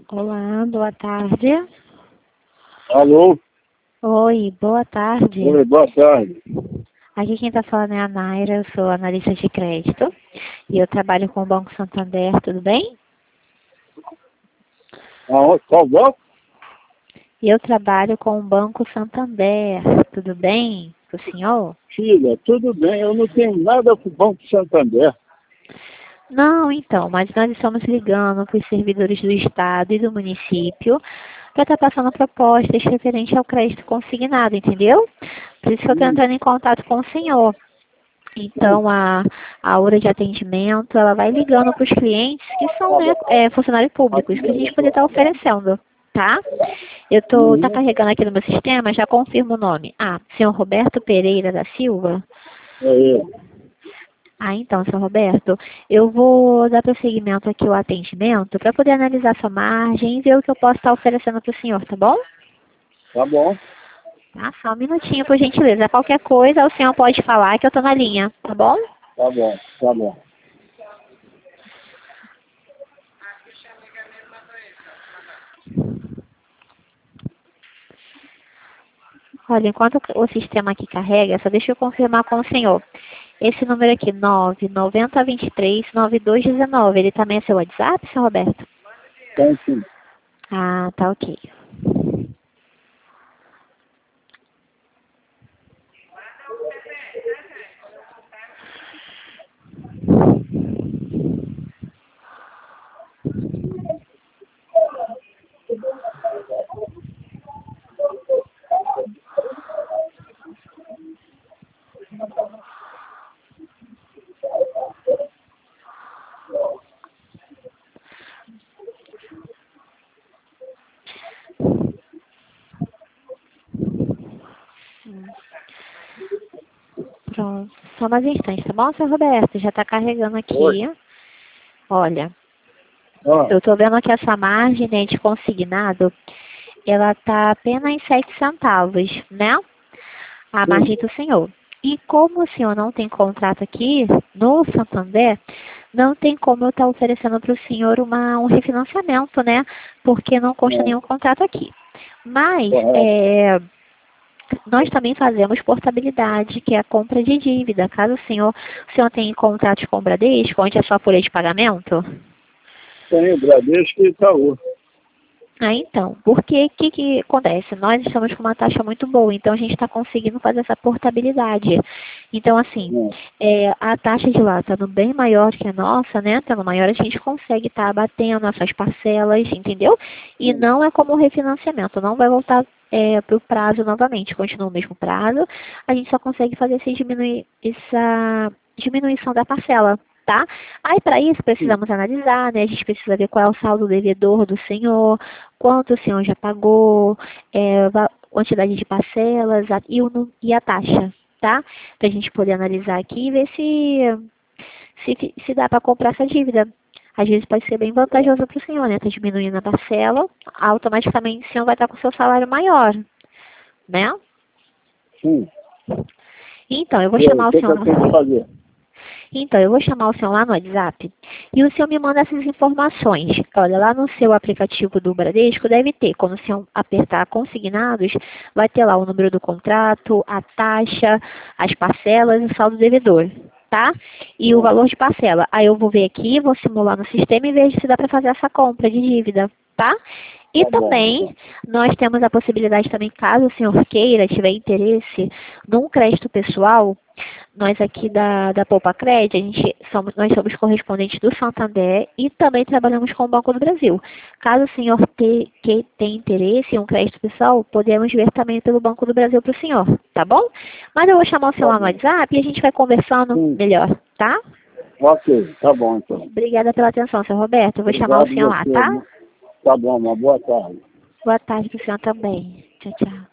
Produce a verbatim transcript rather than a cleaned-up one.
Olá, boa tarde. Alô? Oi, boa tarde. Oi, boa tarde. Aqui quem está falando é a Naira, eu sou analista de crédito e eu trabalho com o Banco Santander, tudo bem? Aonde? Qual banco? E eu trabalho com o Banco Santander, tudo bem com o senhor? Filha, tudo bem, eu não tenho nada com o Banco Santander. Não, então, mas nós estamos ligando para os servidores do Estado e do município para estar passando propostas referente ao crédito consignado, entendeu? Por isso que eu estou Hum, entrando em contato com o senhor. hum, Então, a, a hora de atendimento, ela vai ligando para os clientes que são, tá né, bom. é, funcionários públicos, para a gente poder estar oferecendo, tá? Eu tô, tá Uhum. carregando aqui no meu sistema, já confirmo o nome. Ah, senhor Roberto Pereira da Silva? É ele. Ah, então, senhor Roberto, eu vou dar prosseguimento aqui ao atendimento para poder analisar sua margem e ver o que eu posso estar oferecendo para o senhor, tá bom? Tá bom, Tá, só um minutinho, por gentileza. Qualquer coisa, o senhor pode falar que eu tô na linha, tá bom? tá bom, tá bom. Olha, enquanto o sistema aqui carrega, só deixa eu confirmar com o senhor. Esse número aqui, nove nove zero dois três nove dois um nove, ele também é seu WhatsApp, senhor Roberto? Tem sim. Ah, tá ok. Pronto. Só mais um instante, tá bom, senhor Roberto? Já tá carregando Oi. aqui. Olha, Ah, eu tô vendo que essa margem, né, de consignado, ela tá apenas sete centavos, né? A sim. margem do senhor. E como o senhor não tem contrato aqui no Santander, não tem como eu estar oferecendo para o senhor uma, um refinanciamento, né? Porque não consta Não, nenhum contrato aqui. Mas correto. é, nós também fazemos portabilidade, que é a compra de dívida. Caso o senhor, o senhor tenha contrato com o Bradesco, onde é a sua folha de pagamento? Tem o Bradesco e Itaú. Ah, então, porque o que, que acontece? Nós estamos com uma taxa muito boa, então a gente está conseguindo fazer essa portabilidade. Então, assim, Não, é, a taxa de lá estando bem maior que a nossa, né? Estando maior, a gente consegue estar abatendo essas parcelas, entendeu? E não, não é como refinanciamento, não vai voltar é, para o prazo novamente, continua o mesmo prazo, a gente só consegue fazer essa, diminui, essa diminuição da parcela. Tá? Aí, para isso, sim. precisamos analisar, né? A gente precisa ver qual é o saldo devedor do senhor, quanto o senhor já pagou, é, va- quantidade de parcelas a- e, o nu- e a taxa, tá? Para a gente poder analisar aqui e ver se, se, se dá para comprar essa dívida. Às vezes pode ser bem vantajoso para o senhor, né? Tá diminuindo a parcela, automaticamente o senhor vai estar com o seu salário maior, né? Sim. Então, eu vou E aí, o chamar o que, que senhor. eu tenho que fazer? Então, eu vou chamar o senhor lá no WhatsApp e o senhor me manda essas informações. Olha, lá no seu aplicativo do Bradesco deve ter, quando o senhor apertar consignados, vai ter lá o número do contrato, a taxa, as parcelas e o saldo devedor, tá? E o Não, valor de parcela. Aí eu vou ver aqui, vou simular no sistema e vejo se dá para fazer essa compra de dívida, tá? E tá bom, também, então. nós temos a possibilidade também, caso o senhor queira, tiver interesse num crédito pessoal, nós aqui da, da Poupa Cred, a gente somos, nós somos correspondentes do Santander e também trabalhamos com o Banco do Brasil. Caso o senhor te, que tenha interesse em um crédito pessoal, podemos ver também pelo Banco do Brasil para o senhor, tá bom? Mas eu vou chamar o senhor Tá lá no bom. WhatsApp e a gente vai conversando Sim. melhor, tá? Ok, tá bom, então. Obrigada pela atenção, senhor Roberto. Eu vou chamar o Obrigado senhor lá, você. tá? Tá bom, uma boa tarde. Boa tarde para o senhor também. Tchau, tchau.